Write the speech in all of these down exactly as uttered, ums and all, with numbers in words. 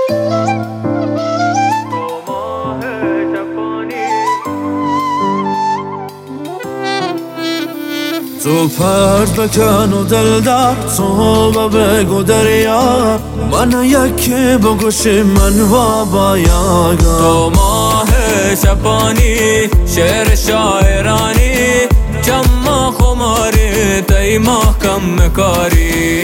تو پرد بکن و دل در تو و بگو دریا من یکی بگوشی من و باید تو ماه شبانی شعر شاعرانی جمع خماری تی محکم کاری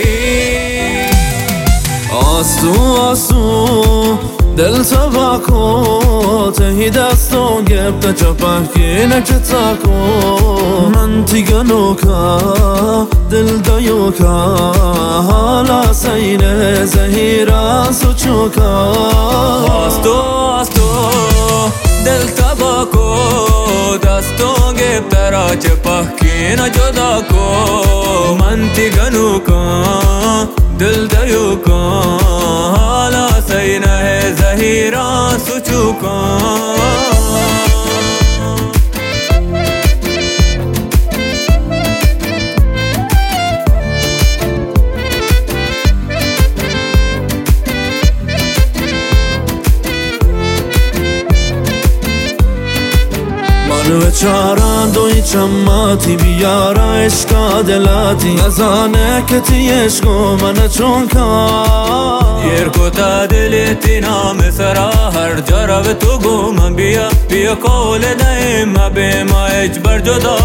آستو آستو دل تبا کو تهی دستو گبتا چپکی نچتا کو من تیگنو کا دل دایو کا حالا سین زهیرا سوچو کا آستو آستو دل تبا کو دستو گبتا را چپکی نجدا کو من تیگنو کا دل دایو کا حالا سین زهیرا سوچو کا من بچاران دوی چماتی بیارا عشقا دلاتی ازانه کتی عشقو من چون کار یرکو تا دلیتی نام سرا هر جا رو تو گو من بیا بیا کول دایم به ما اجبر جدا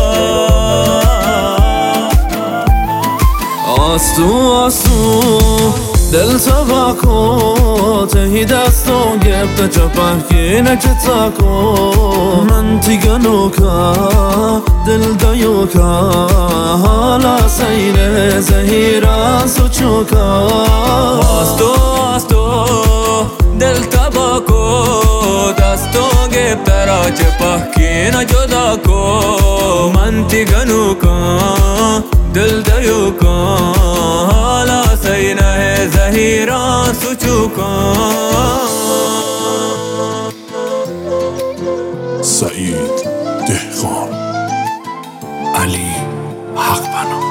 آستو آستو دل تبا کو تهی دستو گبتا چپکی نچتا کو من تیگنو کا دل دایو کا حالا سین زهیرا سوچو کا آستو آستو دل تبا کو دستو گبتا را چپکی نجدا کو من تیگنو کا دل دایو کا حالا سین زهیرا سوچو کا سعید دهقان علی حق بنا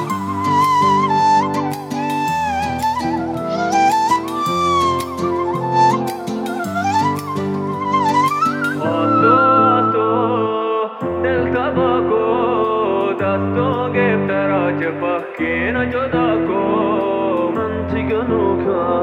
دل تبا کو دستو گبتا را چپکی نجدا کو من تیگنو کا